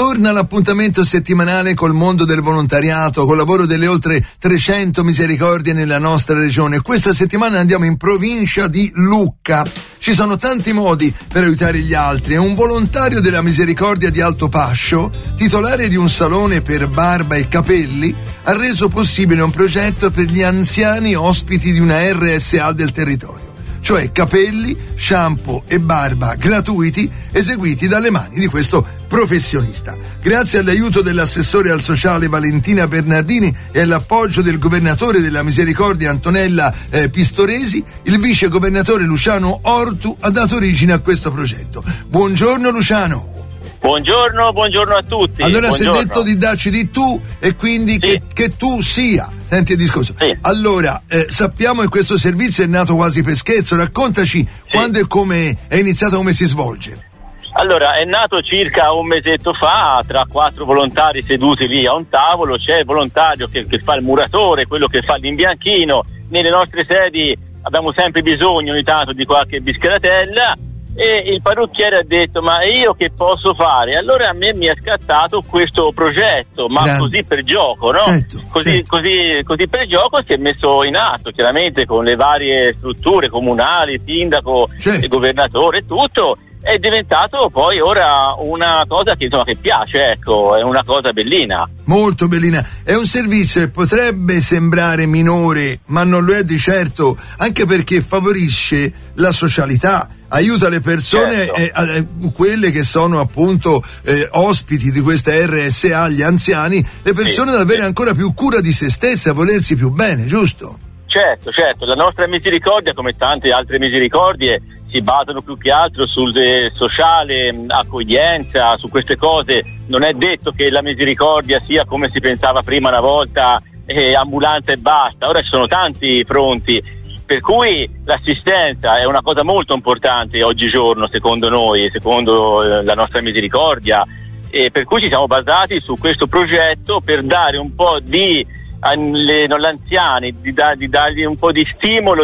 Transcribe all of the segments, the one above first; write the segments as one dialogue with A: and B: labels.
A: Ritorna l'appuntamento settimanale col mondo del volontariato, col lavoro delle oltre 300 misericordie nella nostra regione. Questa settimana andiamo in provincia di Lucca. Ci sono tanti modi per aiutare gli altri. È un volontario della Misericordia di Altopascio, titolare di un salone per barba e capelli, ha reso possibile un progetto per gli anziani ospiti di una RSA del territorio. Cioè capelli, shampoo e barba gratuiti eseguiti dalle mani di questo professionista. Grazie all'aiuto dell'assessore al sociale Valentina Bernardini e all'appoggio del governatore della Misericordia Antonella Pistoresi, il vice governatore Luciano Ortu ha dato origine a questo progetto. Buongiorno Luciano.
B: Buongiorno a tutti.
A: Allora
B: buongiorno.
A: Si è detto di darci di tu e quindi sì. che tu sia. Senti il discorso.
B: Sì.
A: Allora, sappiamo che questo servizio è nato quasi per scherzo. Raccontaci quando e come è iniziato, come si svolge.
B: Allora, è nato circa un mesetto fa, tra 4 volontari seduti lì a un tavolo. C'è il volontario che fa il muratore, quello che fa l'imbianchino. Nelle nostre sedi abbiamo sempre bisogno ogni tanto di qualche bischeratella. E il parrucchiere ha detto: ma io che posso fare? Allora a me mi è scattato questo progetto, ma
A: Grande.
B: Così per gioco, no?
A: Certo,
B: così per gioco si è messo in atto, chiaramente con le varie strutture comunali, sindaco,
A: certo.
B: e governatore e tutto. È diventato poi ora una cosa che piace, ecco, è una cosa bellina.
A: Molto bellina. È un servizio che potrebbe sembrare minore, ma non lo è di certo, anche perché favorisce la socialità, aiuta le persone,
B: certo.
A: Quelle che sono appunto ospiti di questa RSA, gli anziani, le persone ad avere ancora più cura di se stesse, a volersi più bene, giusto?
B: Certo, la nostra misericordia, come tante altre misericordie, si basano più che altro sul sociale, accoglienza, su queste cose. Non è detto che la misericordia sia come si pensava prima una volta, ambulante e basta. Ora ci sono tanti fronti, per cui l'assistenza è una cosa molto importante oggigiorno, secondo noi, secondo la nostra misericordia, e per cui ci siamo basati su questo progetto per dare un po' di agli anziani, di dargli un po' di stimolo,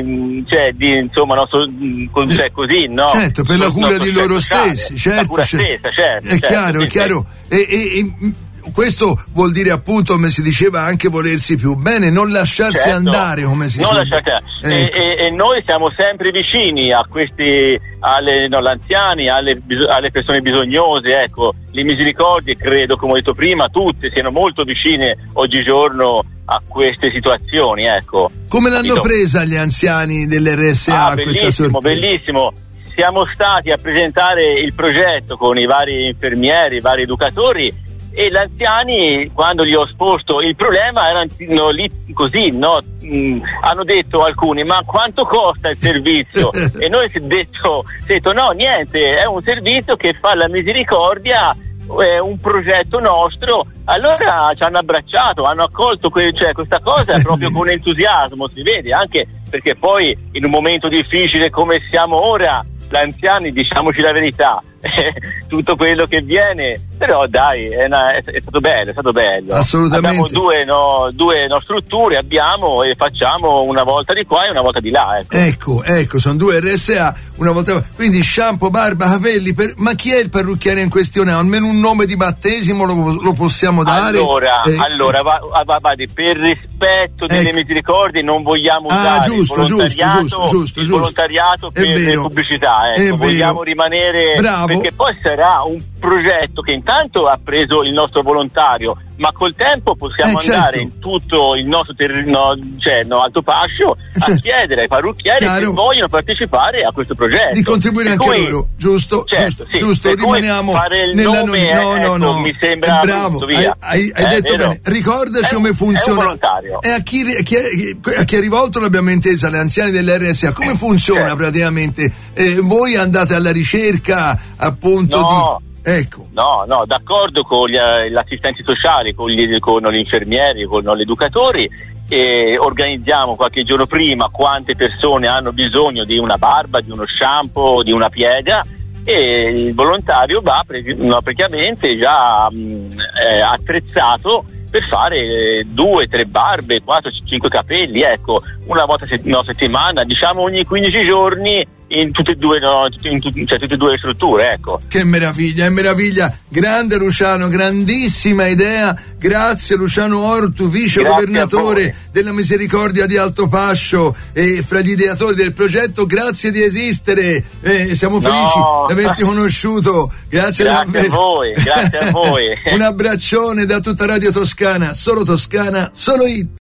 B: così, no?
A: Certo, per la cura di loro
B: sociale,
A: stessi, certo.
B: La cura stessa, certo.
A: È chiaro. E questo vuol dire appunto, come si diceva, anche volersi più bene, non lasciarsi andare, come si dice.
B: Ecco. E noi siamo sempre vicini a questi, agli anziani, alle persone bisognose, ecco. Le misericordie, credo, come ho detto prima, tutte siano molto vicine oggigiorno a queste situazioni, ecco.
A: Come l'hanno presa gli anziani dell'RSA questa sorpresa?
B: Bellissimo. Siamo stati a presentare il progetto con i vari infermieri, i vari educatori, e gli anziani, quando gli ho esposto il problema, erano lì così, no? Hanno detto alcuni: ma quanto costa il servizio? E noi si è detto no, niente, è un servizio che fa la misericordia, è un progetto nostro. Allora ci hanno abbracciato, hanno accolto questa cosa proprio con entusiasmo, si vede, anche perché poi in un momento difficile come siamo ora, gli anziani, diciamoci la verità, tutto quello che viene, però dai, è stato bello.
A: Assolutamente.
B: Abbiamo due strutture, e facciamo una volta di qua e una volta di là,
A: ecco, sono 2 RSA, una volta, quindi shampoo, barba, capelli, ma chi è il parrucchiere in questione? Almeno un nome di battesimo lo possiamo dare?
B: Allora, per rispetto delle misericordie non vogliamo usare
A: giusto,
B: il volontariato per pubblicità, vogliamo rimanere, perché poi sarà un progetto che intanto ha preso il nostro volontario, ma col tempo possiamo andare in tutto il nostro Altopascio a chiedere ai parrucchieri che vogliono partecipare a questo progetto
A: di contribuire anche loro, giusto, rimaniamo
B: fare il nome,
A: no,
B: mi sembra
A: bravo, hai detto bene. Ricordaci come funziona,
B: è un volontario.
A: E a chi è rivolto, l'abbiamo intesa, agli anziani dell'RSA, come funziona praticamente? Voi andate alla ricerca appunto
B: No, d'accordo con gli assistenti sociali, con gli infermieri, con gli educatori, e organizziamo qualche giorno prima quante persone hanno bisogno di una barba, di uno shampoo, di una piega, e il volontario va praticamente già attrezzato per fare 2, 3 barbe, 4, 5 capelli, ecco, una volta a settimana, diciamo ogni 15 giorni in tutte e due, tutte e due le strutture, ecco.
A: Che meraviglia, è meraviglia. Grande Luciano, grandissima idea. Grazie Luciano Ortu, vice governatore della Misericordia di Altopascio e fra gli ideatori del progetto. Grazie di esistere, siamo felici di averti conosciuto. Grazie
B: a voi, grazie a voi.
A: Un abbraccione da tutta Radio Toscana, solo Toscana, solo Hit.